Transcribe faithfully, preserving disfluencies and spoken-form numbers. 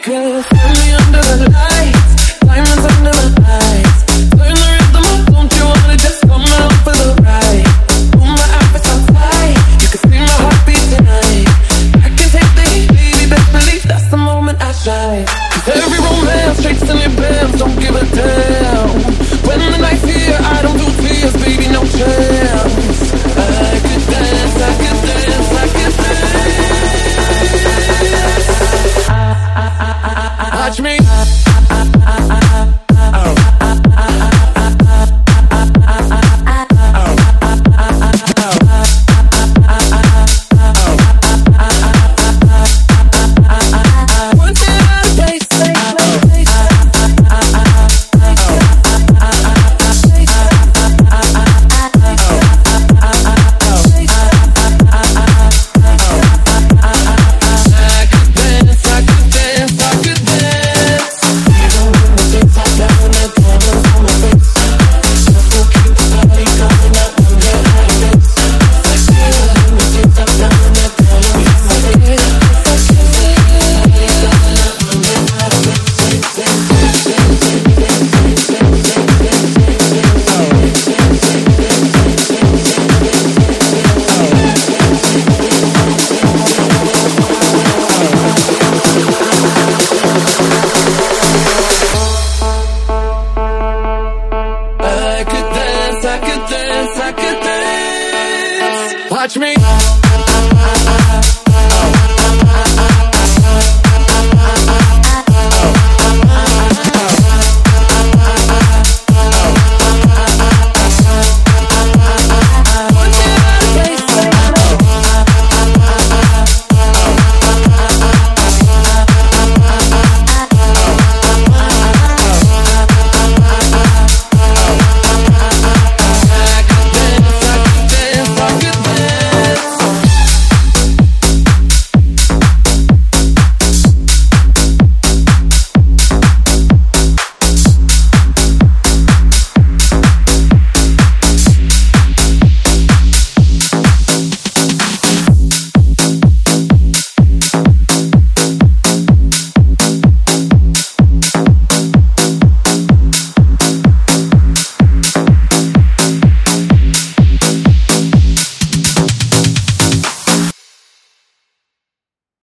Girl, feel me under the lights, diamonds under my eyes. Turn the rhythm up, don't you wanna just come out for the ride? Oh, my appetite's high, you can see my heartbeat tonight. I can take the heat, baby, best believe that's the moment I shine. 'Cause every romance, straight in your bands, don't give a damn. When the night's here, I don't do tears, baby, no chance. I could dance, I could dance, I could dance. Watch me. Watch me.